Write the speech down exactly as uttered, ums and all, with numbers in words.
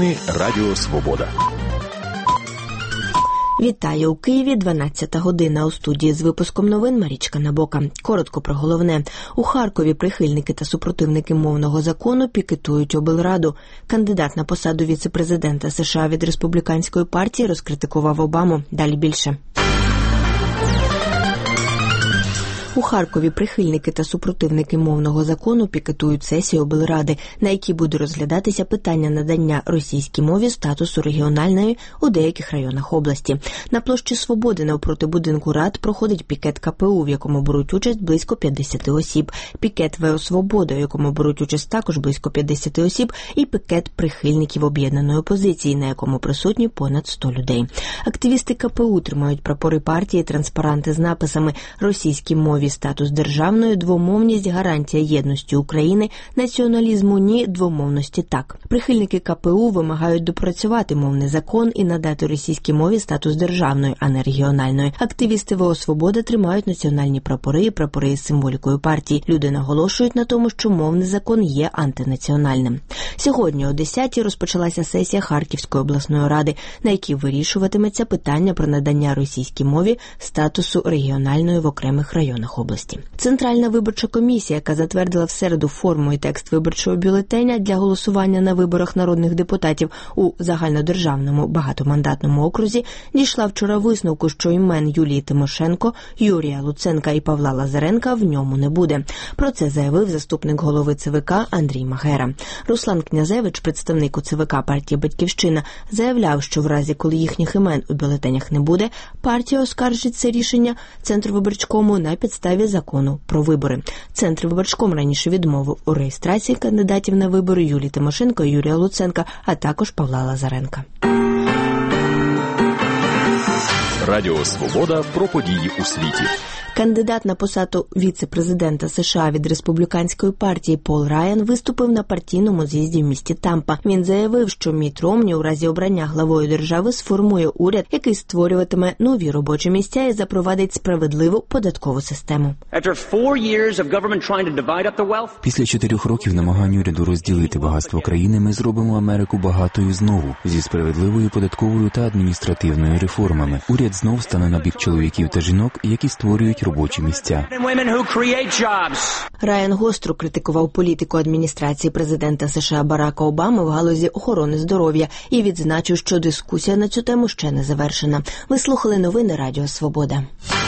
Новини Радіо Свобода. Вітаю! У Києві дванадцята година. У студії з випуском новин Марічка Набока. Коротко про головне. У Харкові прихильники та супротивники мовного закону пікетують облраду. Кандидат на посаду віце-президента США від республіканської партії розкритикував Обаму. Далі більше. У Харкові прихильники та супротивники мовного закону пікетують сесію облради, на якій буде розглядатися питання надання російській мові статусу регіональної у деяких районах області. На площі Свободи навпроти будинку рад проходить пікет ка пе у, в якому беруть участь близько п'ятдесят осіб, пікет ве о «Свобода», в якому беруть участь також близько п'ятдесят осіб, і пікет прихильників об'єднаної опозиції, на якому присутні понад сто людей. Активісти ка пе у тримають прапори партії, транспаранти з написами «Російській мові статус державної, двомовність, гарантія єдності України, націоналізму ні, двомовності так». Прихильники ка пе у вимагають допрацювати мовний закон і надати російській мові статус державної, а не регіональної. Активісти ве о «Свобода» тримають національні прапори і прапори із символікою партії. Люди наголошують на тому, що мовний закон є антинаціональним. Сьогодні о десятій розпочалася сесія Харківської обласної ради, на якій вирішуватиметься питання про надання російській мові статусу регіональної в окремих районах області. Центральна виборча комісія, яка затвердила в середу форму і текст виборчого бюлетеня для голосування на виборах народних депутатів у загальнодержавному багатомандатному окрузі, дійшла вчора висновку, що імен Юлії Тимошенко, Юрія Луценка і Павла Лазаренка в ньому не буде. Про це заявив заступник голови це ве ка Андрій Магера. Руслан Князевич, представник у це ве ка партії «Батьківщина», заявляв, що в разі, коли їхніх імен у бюлетенях не буде, партія оскаржить це рішення Центрвиборчкому на підставі закону про вибори. Центрвиборчком раніше відмовив у реєстрації кандидатів на вибори Юлії Тимошенко і Юрія Луценка, а також Павла Лазаренка. Радіо Свобода про події у світі. Кандидат на посаду віце-президента США від республіканської партії Пол Райан виступив на партійному з'їзді в місті Тампа. Він заявив, що Мітт Ромні у разі обрання главою держави сформує уряд, який створюватиме нові робочі місця і запровадить справедливу податкову систему. Після чотирьох років намагань уряду розділити багатство країни ми зробимо Америку багатою знову, зі справедливою податковою та адміністративною реформами. Уряд знов стане на бік чоловіків та жінок, які створюють робочі місця. Райан гостро критикував політику адміністрації президента США Барака Обами в галузі охорони здоров'я і відзначив, що дискусія на цю тему ще не завершена. Ви слухали новини Радіо Свобода.